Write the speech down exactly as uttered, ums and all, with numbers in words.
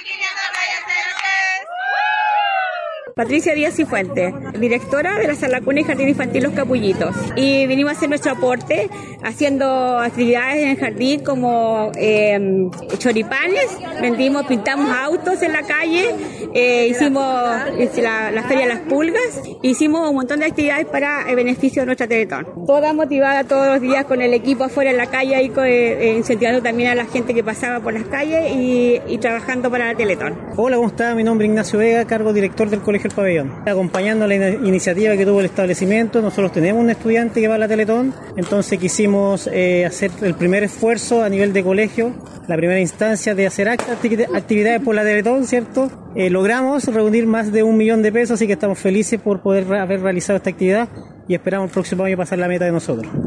Patricia Díaz Cifuentes, directora de la Sala Cuna y Jardín Infantil Los Capullitos. Y vinimos a hacer nuestro aporte haciendo actividades en el jardín como eh, choripanes, vendimos, pintamos autos en la calle, eh, hicimos la, la Feria de las Pulgas, hicimos un montón de actividades para el beneficio de nuestra Teletón. Toda motivada todos los días con el equipo afuera en la calle, ahí eh, incentivando también a la gente que pasaba por las calles y, y trabajando para la Teletón. Hola, ¿cómo está? Mi nombre es Ignacio Vega, cargo director del Colegio El Pabellón. Acompañando la in- iniciativa que tuvo el establecimiento, nosotros tenemos un estudiante que va a la Teletón, entonces quisimos eh, hacer el primer esfuerzo a nivel de colegio, la primera instancia de hacer acti- actividades por la Teletón, ¿cierto? Eh, logramos reunir más de un millón de pesos, así que estamos felices por poder haber realizado esta actividad y esperamos el próximo año pasar la meta de nosotros.